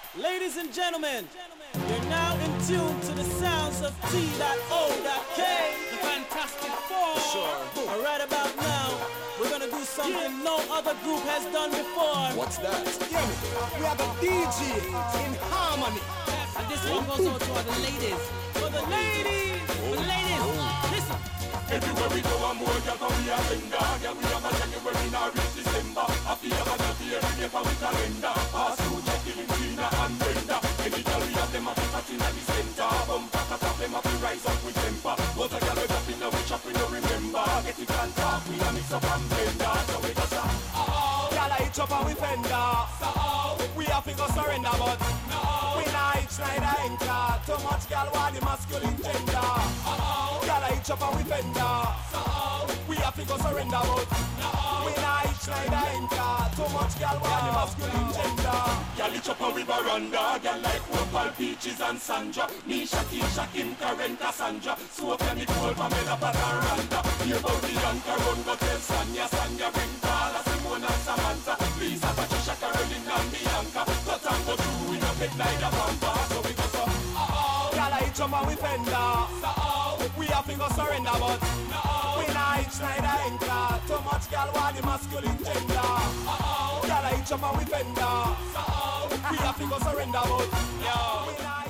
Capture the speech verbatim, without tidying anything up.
Ladies and gentlemen, you're now in tune to the sounds of T O K, the Fantastic Four. Sure. Right about now, we're gonna do something yeah. no other group has done before. What's that? Yeah, we have a D J in harmony. And this one goes out to all the ladies. For the ladies! For the ladies! Listen! Everywhere we go and more girl come we a sender. Girl we have a January now reach December. I feel a dirty every day for we calendar. Pass through checking in Tina and Brenda. Any girl we have them a fit in the center. Bumper cut off them a fi rise up with temper. But a girl we up in a witch up we no remember. Get it and talk we a mix up and blender. So we go say uh-oh. Girl I hitch up and we fender. So-oh. We have to go surrender but no. We not hitch neither enter. Too much girl want the masculine gender. Uh-oh. Girl I hitch up and we fender. So we have to go surrender but no. We not hitch neither enter. Too much girl want the masculine gender. Girl hitch up and we veranda. Girl like Opal, Peaches and Sandra. Nisha, Keisha, Kim, Karen, Cassandra. Sophia, Nicole, Pamela, Pataranda. Hear about the anchor run, go tell Sanya. Sanya bring Paula, Simone and Samantha. Lisa, Patricia, Caroline and Bianca. Cut and go through, we no get like a pampa. So we go so uh-oh. Girl I hitch up and we fender. So-oh. We have to go surrender but no. We not hitch neither enter. Too much girl want the masculine gender. Uh-oh. Girl I hitch up and we fender. So we have to go surrender but no. We not